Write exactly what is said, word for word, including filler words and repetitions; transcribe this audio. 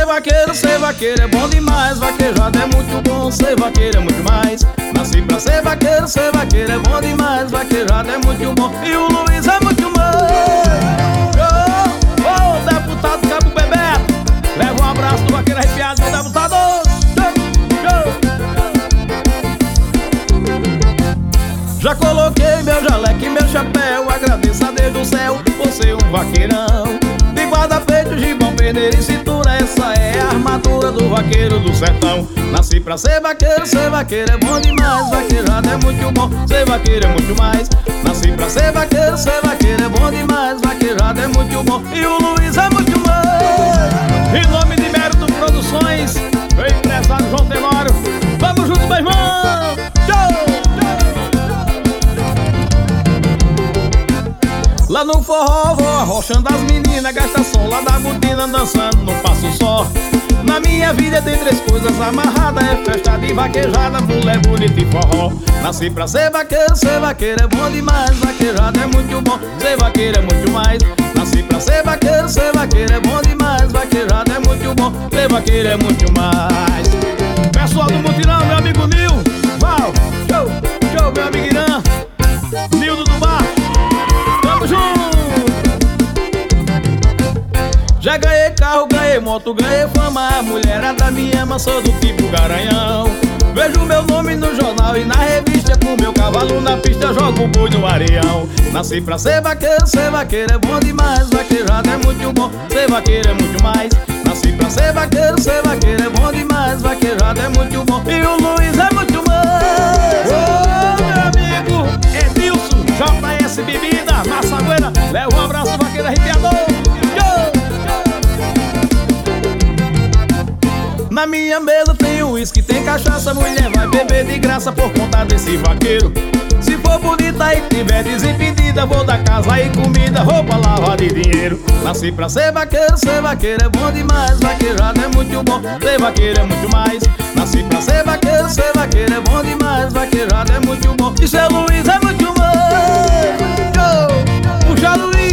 vaqueiro, ser vaqueiro é bom demais. Vaquejado é muito bom, ser vaqueiro é muito mais. Nasci pra ser vaqueiro, ser vaqueiro é bom demais. Vaquejado é muito bom e o Luiz é muito mais. Ô, oh, oh, deputado Cabo Bebeto, leva um abraço do vaqueiro arrepiado, meu deputado. Já coloquei meu jaleco e meu chapéu, agradeço a Deus do céu por ser um vaqueirão. De guarda-peito, gibão, peneira e cintura, essa é a armadura do vaqueiro do sertão. Nasci pra ser vaqueiro, ser vaqueiro é bom demais. Vaquejado é muito bom, ser vaqueiro é muito mais. Nasci pra ser vaqueiro, ser vaqueiro é bom demais. Vaquejado é muito bom e o Luiz é muito mais. Em nome de Mérito Produções, meu empresário João Tenório, vamos junto, meu irmão! Tchau! Lá no forró vou arrochando as meninas, gasta som lá da botina, dançando no passo só. Na minha vida tem três coisas amarradas, é festa de vaquejada, mulher bonita e forró. Nasci pra ser vaqueiro, ser vaqueiro é bom demais. Vaquejada é muito bom, ser vaqueiro é muito mais. Nasci pra ser vaqueiro, ser vaqueiro é bom demais. Vaquejada é muito bom, ser vaqueiro é muito mais. Pessoal do Mutirão, meu amigo Nil, Val, show, show, meu amigo Irã, Nildo do Bar, tamo junto. Já ganhei carro, ganhei moto, ganhei fama, a mulherada me ama, sou do tipo Garanhão. Vejo meu nome no jornal e na revista, com meu cavalo na pista, jogo o boi no areião. Nasci pra ser vaqueiro, ser vaqueiro é bom demais. Vaquejado é muito bom, ser vaqueiro é muito mais. Nasci pra ser vaqueiro, ser vaqueiro é bom demais. Vaquejado é muito bom e o Luiz é muito mais. Ô, meu amigo Edilson, J S Bebida, Massagueira, leva um abraço, vaqueiro arrepiador. Na minha mesa tem uísque, tem cachaça, mulher vai beber de graça por conta desse vaqueiro. Se for bonita e tiver desimpedida, vou dar casa e comida, roupa, lavada e dinheiro. Nasci pra ser vaqueiro, ser vaqueiro é bom demais. Vaquejado é muito bom, ser vaqueiro é muito mais. Nasci pra ser vaqueiro, ser vaqueiro é bom demais. Vaquejado é muito bom e seu Luiz é muito mais. Oh, puxa Luiz.